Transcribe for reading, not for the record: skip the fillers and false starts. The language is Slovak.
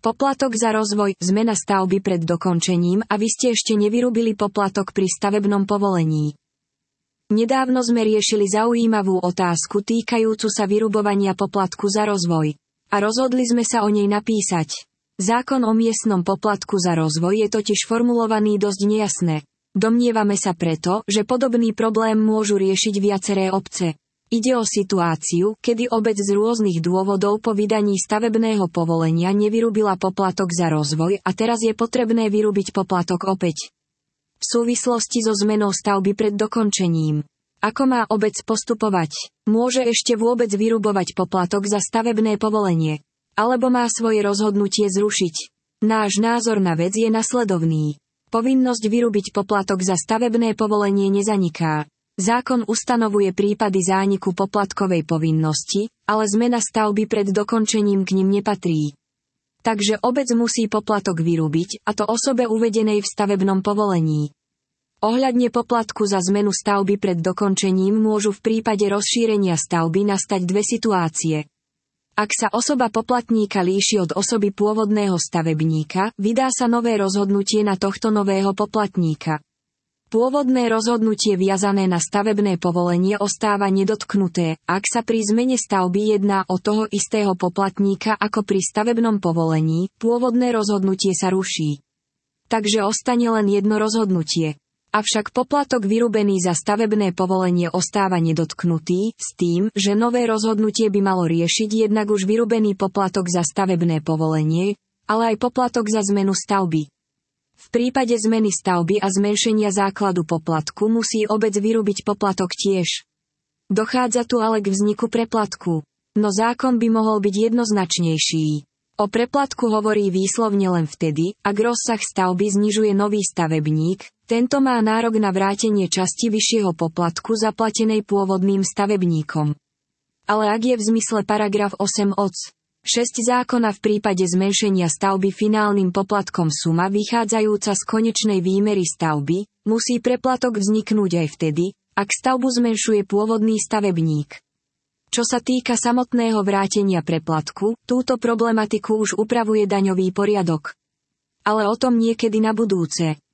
Poplatok za rozvoj, zmena stavby pred dokončením a vy ste ešte nevyrúbili poplatok pri stavebnom povolení. Nedávno sme riešili zaujímavú otázku týkajúcu sa vyrubovania poplatku za rozvoj. A rozhodli sme sa o nej napísať. Zákon o miestnom poplatku za rozvoj je totiž formulovaný dosť nejasne. Domnievame sa preto, že podobný problém môžu riešiť viaceré obce. Ide o situáciu, kedy obec z rôznych dôvodov po vydaní stavebného povolenia nevyrúbila poplatok za rozvoj a teraz je potrebné vyrúbiť poplatok opäť. V súvislosti so zmenou stavby pred dokončením. Ako má obec postupovať? Môže ešte vôbec vyrubovať poplatok za stavebné povolenie? Alebo má svoje rozhodnutie zrušiť? Náš názor na vec je nasledovný. Povinnosť vyrubiť poplatok za stavebné povolenie nezaniká. Zákon ustanovuje prípady zániku poplatkovej povinnosti, ale zmena stavby pred dokončením k nim nepatrí. Takže obec musí poplatok vyrubiť, a to osobe uvedenej v stavebnom povolení. Ohľadne poplatku za zmenu stavby pred dokončením môžu v prípade rozšírenia stavby nastať dve situácie. Ak sa osoba poplatníka líši od osoby pôvodného stavebníka, vydá sa nové rozhodnutie na tohto nového poplatníka. Pôvodné rozhodnutie viazané na stavebné povolenie ostáva nedotknuté, ak sa pri zmene stavby jedná o toho istého poplatníka ako pri stavebnom povolení, pôvodné rozhodnutie sa ruší. Takže ostane len jedno rozhodnutie. Avšak poplatok vyrubený za stavebné povolenie ostáva nedotknutý, s tým, že nové rozhodnutie by malo riešiť jednak už vyrubený poplatok za stavebné povolenie, ale aj poplatok za zmenu stavby. V prípade zmeny stavby a zmenšenia základu poplatku musí obec vyrubiť poplatok tiež. Dochádza tu ale k vzniku preplatku. No zákon by mohol byť jednoznačnejší. O preplatku hovorí výslovne len vtedy, ak rozsah stavby znižuje nový stavebník, tento má nárok na vrátenie časti vyššieho poplatku zaplatenej pôvodným stavebníkom. Ale ak je v zmysle paragraf 8 odst. 6 zákona v prípade zmenšenia stavby finálnym poplatkom suma vychádzajúca z konečnej výmery stavby, musí preplatok vzniknúť aj vtedy, ak stavbu zmenšuje pôvodný stavebník. Čo sa týka samotného vrátenia preplatku, túto problematiku už upravuje daňový poriadok. Ale o tom niekedy na budúce.